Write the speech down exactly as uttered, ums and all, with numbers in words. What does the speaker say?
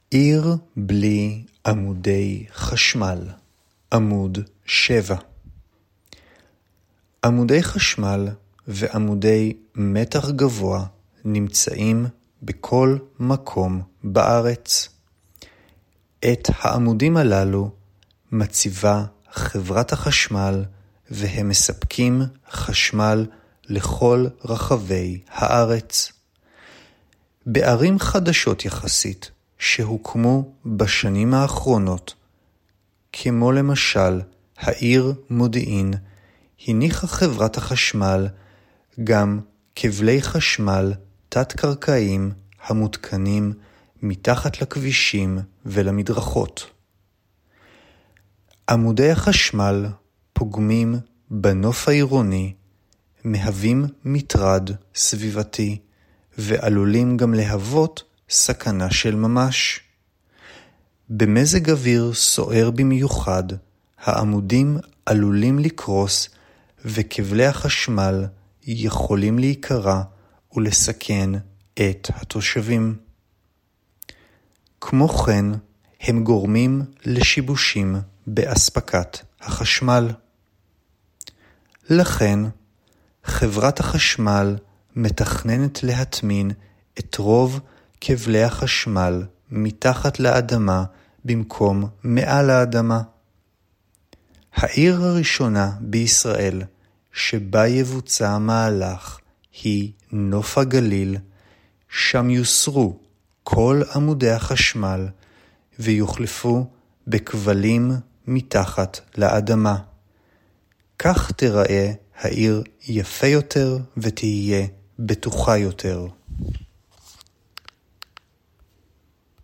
עיר בלי עמודי חשמל. עמוד שבע. עמודי חשמל ועמודי מתח גבוה נמצאים בכל מקום בארץ. את העמודים הללו מציבה חברת החשמל, והם מספקים חשמל לכל רחבי הארץ. בערים חדשות יחסית שהוקמו בשנים האחרונות, כמו למשל העיר מודיעין, הניחה חברת החשמל גם כבלי חשמל תת-קרקעיים המותקנים מתחת לכבישים ולמדרכות. עמודי החשמל פוגמים בנוף העירוני, מהווים מטרד סביבתי, ועלולים גם להוות סכנה של ממש. במזג אוויר סוער במיוחד, העמודים עלולים לקרוס, וכבלי החשמל יכולים להיקרע ולסכן את התושבים. כמו כן, הם גורמים לשיבושים באספקת החשמל. לכן, חברת החשמל מתכננת להטמין את רוב כבלי החשמל מתחת לאדמה במקום מעל האדמה. העיר הראשונה בישראל שבה יבוצע המהלך היא נוף הגליל, שם יוסרו כל עמודי החשמל ויוחלפו בכבלים מתחת לאדמה. כך תראה העיר יפה יותר ותהיה בטוחה יותר.